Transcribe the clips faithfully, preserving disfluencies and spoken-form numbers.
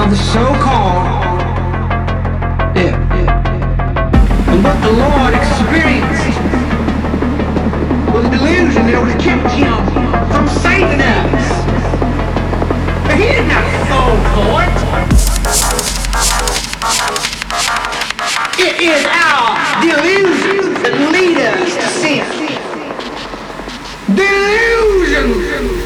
the so-called, yeah, yeah, and what the Lord experienced was a delusion that would have kept him from saving us. But he did not fall for it. It is our delusions that lead us to sin. Delusions!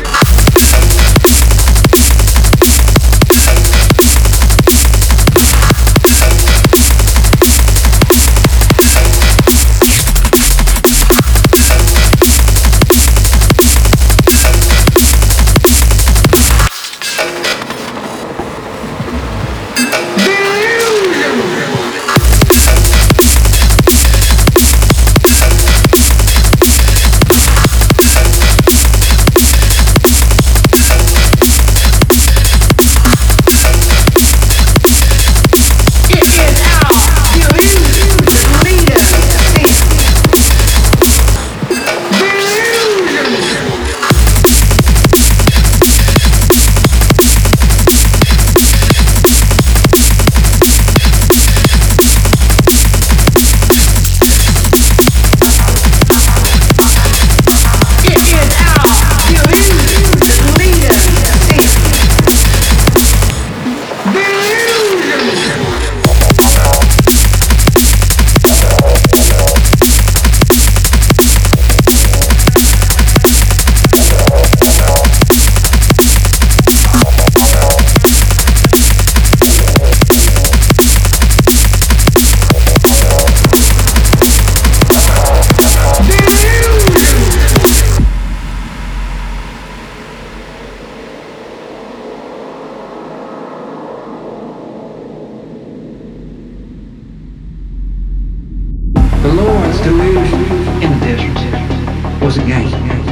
The Lord's delusion in the desert was a game.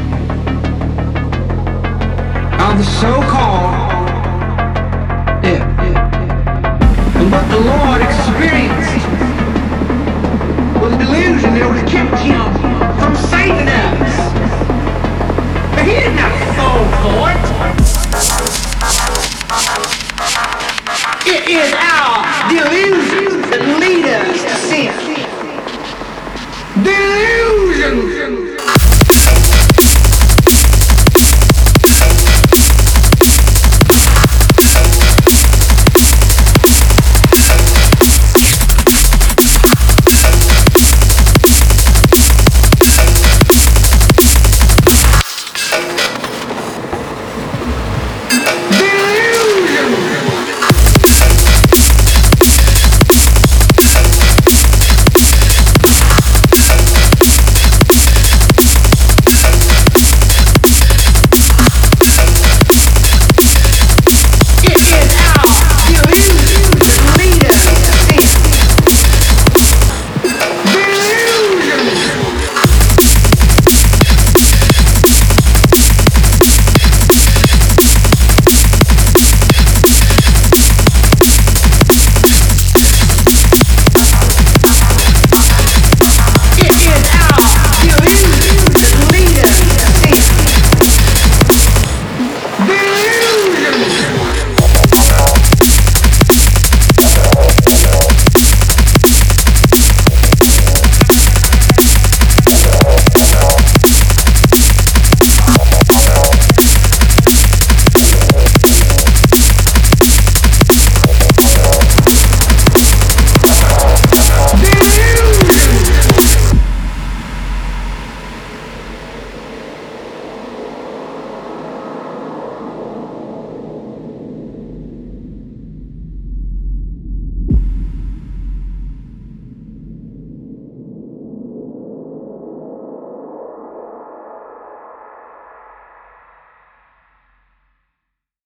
Of the so-called, yeah, yeah, and what the Lord experienced was a delusion that would have kept him from saving us. But he did not fall for it.